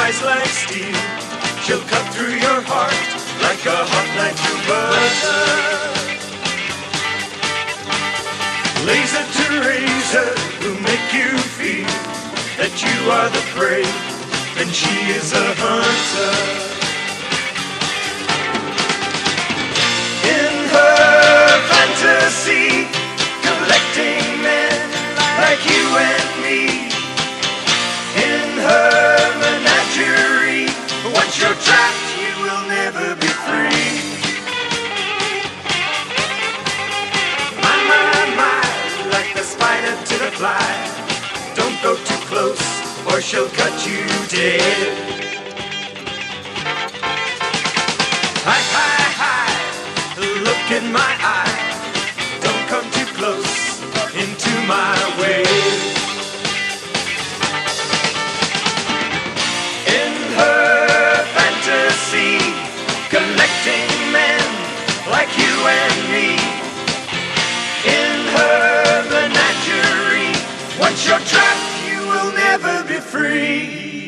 eyes like steel. She'll cut through your heart like a hot knife through butter. Laser to razor will make you feel that you are the prey and she is a hunter. In her fantasy, collecting men like you and me. In her menagerie, once you're trapped, you will never be free. My, like the spider to the fly. Don't go too close or she'll cut you dead. Hi, look in my eye. Don't come too close into my way. In her fantasy, collecting men like you and me. In her menagerie, once you're trapped, you will never be free.